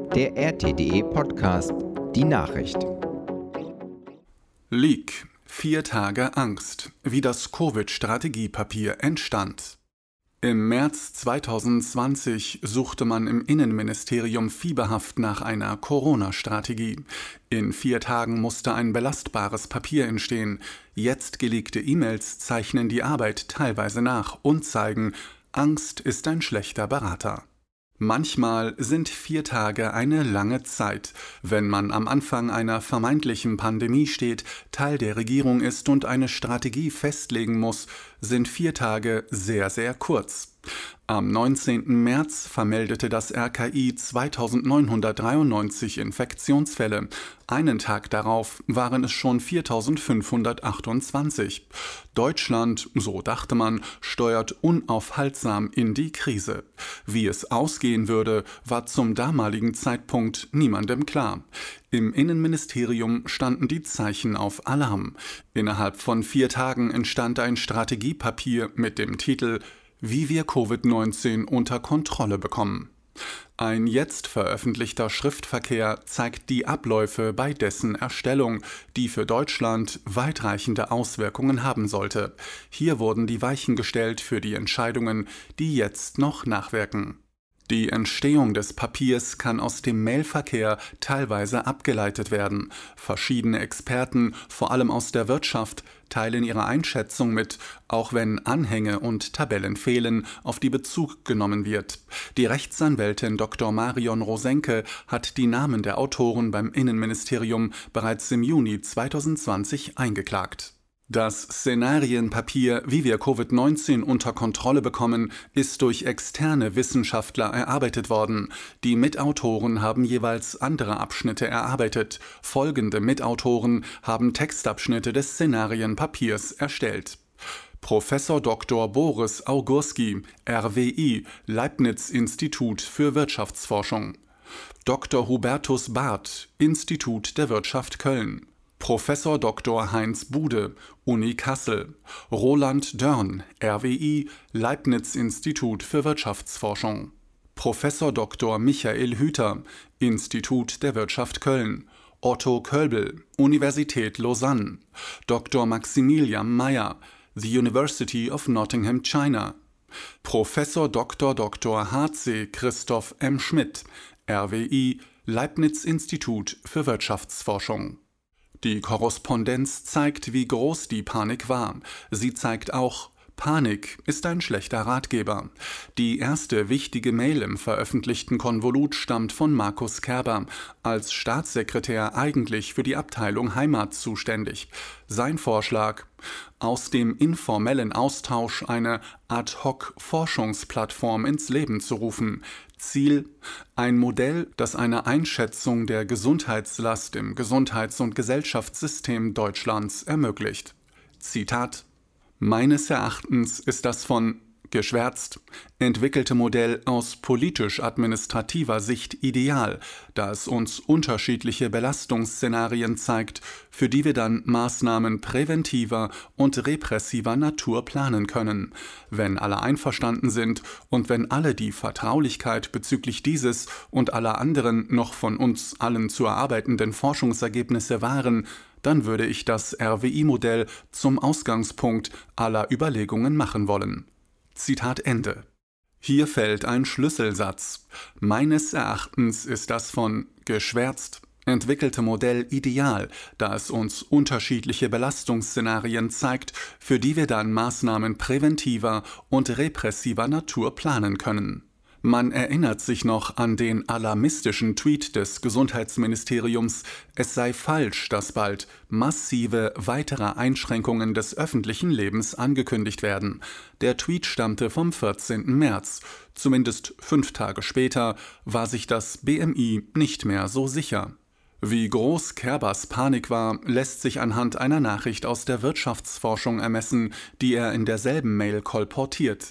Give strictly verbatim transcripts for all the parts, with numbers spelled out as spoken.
Der R T D E-Podcast Die Nachricht. Leak: Vier Tage Angst, wie das Covid-Strategiepapier entstand. Im März zweitausendzwanzig suchte man im Innenministerium fieberhaft nach einer Corona-Strategie. In vier Tagen musste ein belastbares Papier entstehen. Jetzt geleakte E-Mails zeichnen die Arbeit teilweise nach und zeigen, Angst ist ein schlechter Berater. Manchmal sind vier Tage eine lange Zeit. Wenn man am Anfang einer vermeintlichen Pandemie steht, Teil der Regierung ist und eine Strategie festlegen muss, sind vier Tage sehr, sehr kurz. Am neunzehnten März vermeldete das R K I zweitausendneunhundertdreiundneunzig Infektionsfälle. Einen Tag darauf waren es schon viertausendfünfhundertachtundzwanzig. Deutschland, so dachte man, steuert unaufhaltsam in die Krise. Wie es ausgehen würde, war zum damaligen Zeitpunkt niemandem klar. Im Innenministerium standen die Zeichen auf Alarm. Innerhalb von vier Tagen entstand ein Strategiepapier mit dem Titel Wie wir Covid neunzehn unter Kontrolle bekommen. Ein jetzt veröffentlichter Schriftverkehr zeigt die Abläufe bei dessen Erstellung, die für Deutschland weitreichende Auswirkungen haben sollte. Hier wurden die Weichen gestellt für die Entscheidungen, die jetzt noch nachwirken. Die Entstehung des Papiers kann aus dem Mailverkehr teilweise abgeleitet werden. Verschiedene Experten, vor allem aus der Wirtschaft, teilen ihre Einschätzung mit, auch wenn Anhänge und Tabellen fehlen, auf die Bezug genommen wird. Die Rechtsanwältin Doktor Marion Rosenke hat die Namen der Autoren beim Innenministerium bereits im Juni zweitausendzwanzig eingeklagt. Das Szenarienpapier Wie wir Covid neunzehn unter Kontrolle bekommen, ist durch externe Wissenschaftler erarbeitet worden. Die Mitautoren haben jeweils andere Abschnitte erarbeitet. Folgende Mitautoren haben Textabschnitte des Szenarienpapiers erstellt: Professor Doktor Boris Augurski, R W I, Leibniz-Institut für Wirtschaftsforschung; Doktor Hubertus Barth, Institut der Wirtschaft Köln; Professor Doktor Heinz Bude, Uni Kassel; Roland Dörn, R W I, Leibniz-Institut für Wirtschaftsforschung; Professor Doktor Michael Hüter, Institut der Wirtschaft Köln; Otto Kölbel, Universität Lausanne; Doktor Maximilian Meyer, The University of Nottingham, China; Professor Doktor Doktor H C Christoph M. Schmidt, R W I, Leibniz-Institut für Wirtschaftsforschung. Die Korrespondenz zeigt, wie groß die Panik war. Sie zeigt auch, Panik ist ein schlechter Ratgeber. Die erste wichtige Mail im veröffentlichten Konvolut stammt von Markus Kerber, als Staatssekretär eigentlich für die Abteilung Heimat zuständig. Sein Vorschlag: aus dem informellen Austausch eine Ad-hoc-Forschungsplattform ins Leben zu rufen. Ziel: ein Modell, das eine Einschätzung der Gesundheitslast im Gesundheits- und Gesellschaftssystem Deutschlands ermöglicht. Zitat: Meines Erachtens ist das von geschwärzt entwickelte Modell aus politisch-administrativer Sicht ideal, da es uns unterschiedliche Belastungsszenarien zeigt, für die wir dann Maßnahmen präventiver und repressiver Natur planen können. Wenn alle einverstanden sind und wenn alle die Vertraulichkeit bezüglich dieses und aller anderen noch von uns allen zu erarbeitenden Forschungsergebnisse wahren, dann würde ich das R W I-Modell zum Ausgangspunkt aller Überlegungen machen wollen. Zitat Ende. Hier fällt ein Schlüsselsatz. Meines Erachtens ist das von geschwärzt entwickelte Modell ideal, da es uns unterschiedliche Belastungsszenarien zeigt, für die wir dann Maßnahmen präventiver und repressiver Natur planen können. Man erinnert sich noch an den alarmistischen Tweet des Gesundheitsministeriums, es sei falsch, dass bald massive weitere Einschränkungen des öffentlichen Lebens angekündigt werden. Der Tweet stammte vom vierzehnten März. Zumindest fünf Tage später war sich das B M I nicht mehr so sicher. Wie groß Kerbers Panik war, lässt sich anhand einer Nachricht aus der Wirtschaftsforschung ermessen, die er in derselben Mail kolportiert.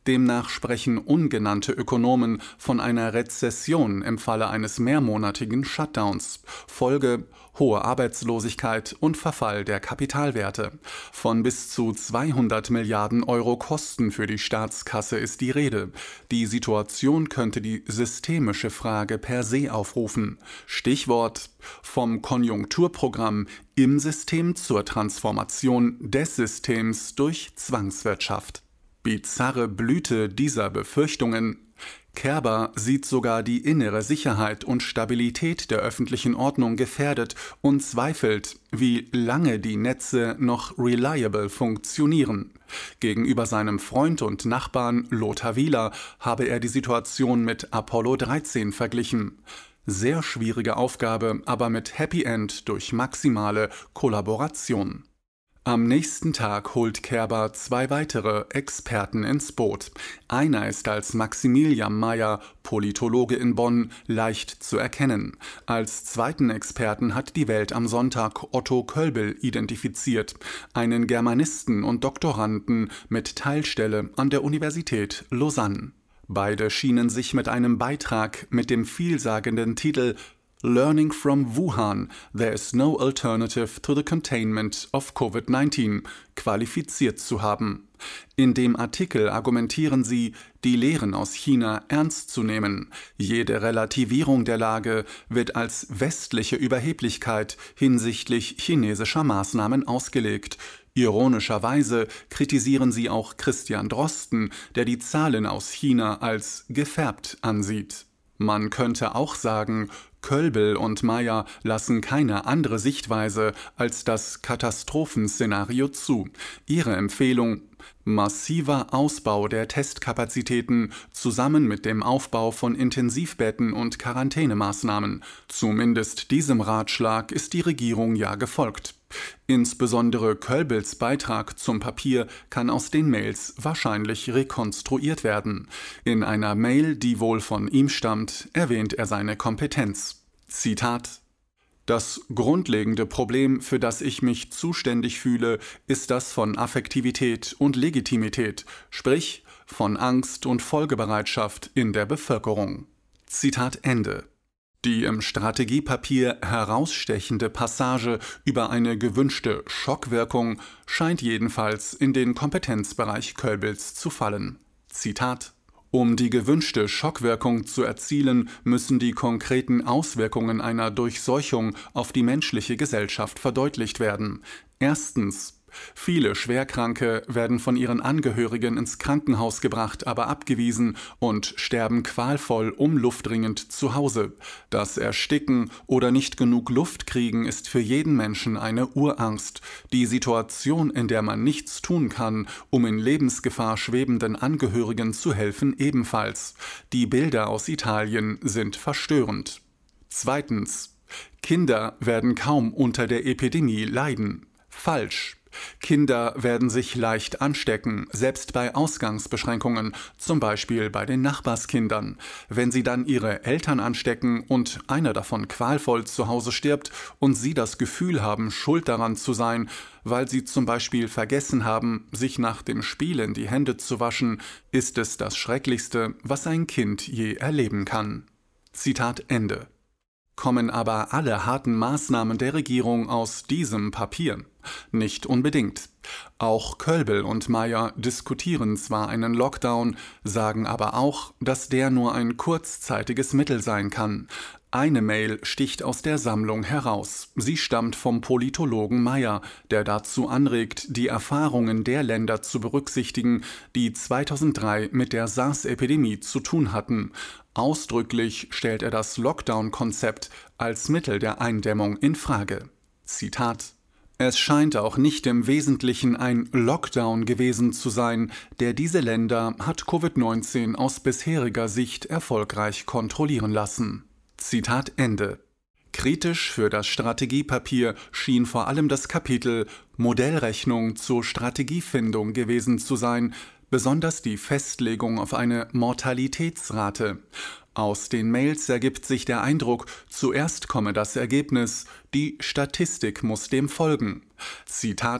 Demnach sprechen ungenannte Ökonomen von einer Rezession im Falle eines mehrmonatigen Shutdowns. Folge: hohe Arbeitslosigkeit und Verfall der Kapitalwerte. Von bis zu zweihundert Milliarden Euro Kosten für die Staatskasse ist die Rede. Die Situation könnte die systemische Frage per se aufrufen. Stichwort: vom Konjunkturprogramm im System zur Transformation des Systems durch Zwangswirtschaft. Bizarre Blüte dieser Befürchtungen: Kerber sieht sogar die innere Sicherheit und Stabilität der öffentlichen Ordnung gefährdet und zweifelt, wie lange die Netze noch reliable funktionieren. Gegenüber seinem Freund und Nachbarn Lothar Wieler habe er die Situation mit Apollo dreizehn verglichen. Sehr schwierige Aufgabe, aber mit Happy End durch maximale Kollaboration. Am nächsten Tag holt Kerber zwei weitere Experten ins Boot. Einer ist als Maximilian Meyer, Politologe in Bonn, leicht zu erkennen. Als zweiten Experten hat die Welt am Sonntag Otto Kölbel identifiziert, einen Germanisten und Doktoranden mit Teilstelle an der Universität Lausanne. Beide schienen sich mit einem Beitrag mit dem vielsagenden Titel Learning from Wuhan, There is no alternative to the containment of Covid neunzehn qualifiziert zu haben. In dem Artikel argumentieren sie, die Lehren aus China ernst zu nehmen. Jede Relativierung der Lage wird als westliche Überheblichkeit hinsichtlich chinesischer Maßnahmen ausgelegt. Ironischerweise kritisieren sie auch Christian Drosten, der die Zahlen aus China als gefärbt ansieht. Man könnte auch sagen, Kölbel und Meyer lassen keine andere Sichtweise als das Katastrophenszenario zu. Ihre Empfehlung: massiver Ausbau der Testkapazitäten zusammen mit dem Aufbau von Intensivbetten und Quarantänemaßnahmen. Zumindest diesem Ratschlag ist die Regierung ja gefolgt. Insbesondere Kölbels Beitrag zum Papier kann aus den Mails wahrscheinlich rekonstruiert werden. In einer Mail, die wohl von ihm stammt, erwähnt er seine Kompetenz. Zitat: Das grundlegende Problem, für das ich mich zuständig fühle, ist das von Affektivität und Legitimität, sprich von Angst und Folgebereitschaft in der Bevölkerung. Zitat Ende. Die im Strategiepapier herausstechende Passage über eine gewünschte Schockwirkung scheint jedenfalls in den Kompetenzbereich Kölbels zu fallen. Zitat: Um die gewünschte Schockwirkung zu erzielen, müssen die konkreten Auswirkungen einer Durchseuchung auf die menschliche Gesellschaft verdeutlicht werden. Erstens: Viele Schwerkranke werden von ihren Angehörigen ins Krankenhaus gebracht, aber abgewiesen und sterben qualvoll umluftringend zu Hause. Das Ersticken oder nicht genug Luft kriegen ist für jeden Menschen eine Urangst. Die Situation, in der man nichts tun kann, um in Lebensgefahr schwebenden Angehörigen zu helfen, ebenfalls. Die Bilder aus Italien sind verstörend. Zweitens: Kinder werden kaum unter der Epidemie leiden. Falsch. Kinder werden sich leicht anstecken, selbst bei Ausgangsbeschränkungen, zum Beispiel bei den Nachbarskindern. Wenn sie dann ihre Eltern anstecken und einer davon qualvoll zu Hause stirbt und sie das Gefühl haben, schuld daran zu sein, weil sie zum Beispiel vergessen haben, sich nach dem Spielen die Hände zu waschen, ist es das Schrecklichste, was ein Kind je erleben kann. Zitat Ende. Kommen aber alle harten Maßnahmen der Regierung aus diesem Papier? Nicht unbedingt. Auch Kölbel und Meyer diskutieren zwar einen Lockdown, sagen aber auch, dass der nur ein kurzzeitiges Mittel sein kann. Eine Mail sticht aus der Sammlung heraus. Sie stammt vom Politologen Meyer, der dazu anregt, die Erfahrungen der Länder zu berücksichtigen, die zweitausenddrei mit der SARS-Epidemie zu tun hatten. Ausdrücklich stellt er das Lockdown-Konzept als Mittel der Eindämmung in Frage. Zitat: Es scheint auch nicht im Wesentlichen ein Lockdown gewesen zu sein, der diese Länder hat Covid neunzehn aus bisheriger Sicht erfolgreich kontrollieren lassen. Zitat Ende. Kritisch für das Strategiepapier schien vor allem das Kapitel Modellrechnung zur Strategiefindung gewesen zu sein, besonders die Festlegung auf eine Mortalitätsrate. Aus den Mails ergibt sich der Eindruck, zuerst komme das Ergebnis, die Statistik muss dem folgen. Zitat: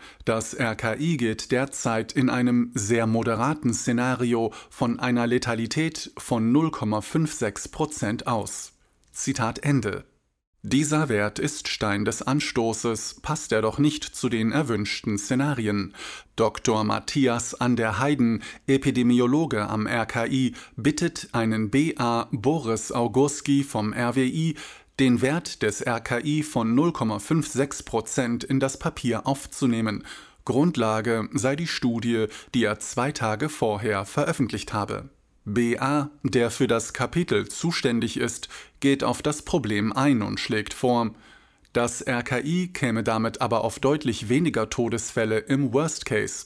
Das R K I geht derzeit in einem sehr moderaten Szenario von einer Letalität von null Komma sechsundfünfzig Prozent aus. Zitat Ende. Dieser Wert ist Stein des Anstoßes, passt er doch nicht zu den erwünschten Szenarien. Doktor Matthias an der Heiden, Epidemiologe am R K I, bittet einen B A Boris Augurski vom R W I, den Wert des R K I von null Komma sechsundfünfzig Prozent in das Papier aufzunehmen. Grundlage sei die Studie, die er zwei Tage vorher veröffentlicht habe. B A, der für das Kapitel zuständig ist, geht auf das Problem ein und schlägt vor: Das R K I käme damit aber auf deutlich weniger Todesfälle im Worst Case.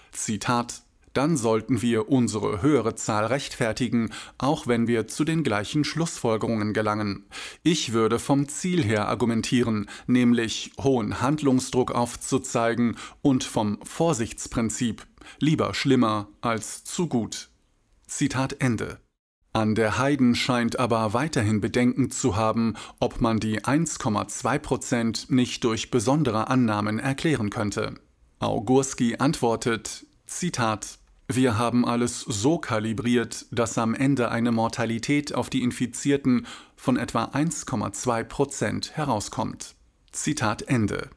Zitat: Dann sollten wir unsere höhere Zahl rechtfertigen, auch wenn wir zu den gleichen Schlussfolgerungen gelangen. Ich würde vom Ziel her argumentieren, nämlich hohen Handlungsdruck aufzuzeigen, und vom Vorsichtsprinzip, lieber schlimmer als zu gut. Zitat Ende. An der Heiden scheint aber weiterhin Bedenken zu haben, ob man die eins Komma zwei Prozent nicht durch besondere Annahmen erklären könnte. Augurski antwortet, Zitat: Wir haben alles so kalibriert, dass am Ende eine Mortalität auf die Infizierten von etwa eins Komma zwei Prozent herauskommt. Zitat Ende.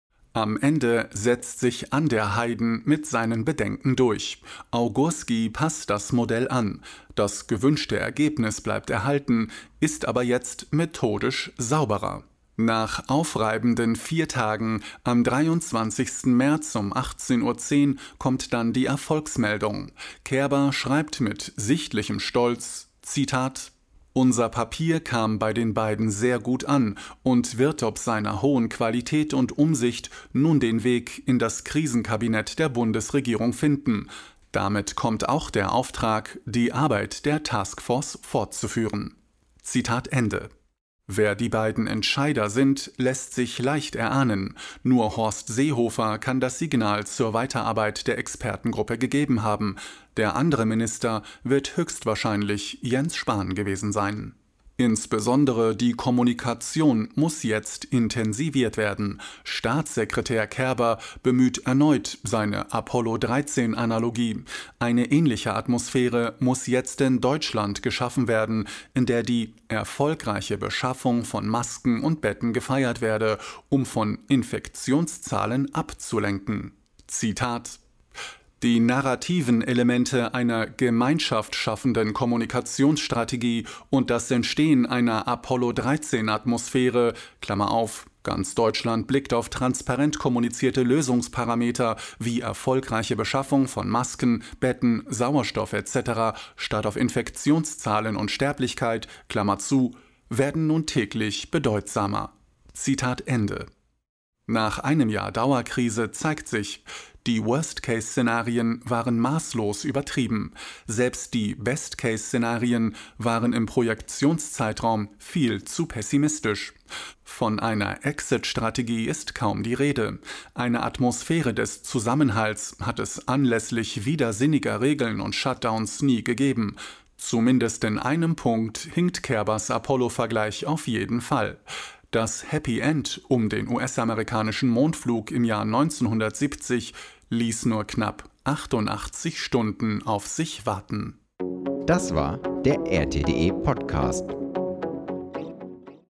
Am Ende setzt sich an der Heiden mit seinen Bedenken durch. Augurski passt das Modell an. Das gewünschte Ergebnis bleibt erhalten, ist aber jetzt methodisch sauberer. Nach aufreibenden vier Tagen, am dreiundzwanzigsten März um achtzehn Uhr zehn, kommt dann die Erfolgsmeldung. Kerber schreibt mit sichtlichem Stolz, Zitat: Unser Papier kam bei den beiden sehr gut an und wird ob seiner hohen Qualität und Umsicht nun den Weg in das Krisenkabinett der Bundesregierung finden. Damit kommt auch der Auftrag, die Arbeit der Taskforce fortzuführen. Zitat Ende. Wer die beiden Entscheider sind, lässt sich leicht erahnen. Nur Horst Seehofer kann das Signal zur Weiterarbeit der Expertengruppe gegeben haben. Der andere Minister wird höchstwahrscheinlich Jens Spahn gewesen sein. Insbesondere die Kommunikation muss jetzt intensiviert werden. Staatssekretär Kerber bemüht erneut seine Apollo dreizehn Analogie. Eine ähnliche Atmosphäre muss jetzt in Deutschland geschaffen werden, in der die erfolgreiche Beschaffung von Masken und Betten gefeiert werde, um von Infektionszahlen abzulenken. Zitat: Die narrativen Elemente einer gemeinschaftsschaffenden Kommunikationsstrategie und das Entstehen einer Apollo dreizehn Atmosphäre, Klammer auf, ganz Deutschland blickt auf transparent kommunizierte Lösungsparameter wie erfolgreiche Beschaffung von Masken, Betten, Sauerstoff et cetera statt auf Infektionszahlen und Sterblichkeit, Klammer zu, werden nun täglich bedeutsamer. Zitat Ende. Nach einem Jahr Dauerkrise zeigt sich, die Worst-Case-Szenarien waren maßlos übertrieben. Selbst die Best-Case-Szenarien waren im Projektionszeitraum viel zu pessimistisch. Von einer Exit-Strategie ist kaum die Rede. Eine Atmosphäre des Zusammenhalts hat es anlässlich widersinniger Regeln und Shutdowns nie gegeben. Zumindest in einem Punkt hinkt Kerbers Apollo-Vergleich auf jeden Fall. Das Happy End um den U S-amerikanischen Mondflug im Jahr neunzehnhundertsiebzig ließ nur knapp achtundachtzig Stunden auf sich warten. Das war der R T D E Podcast.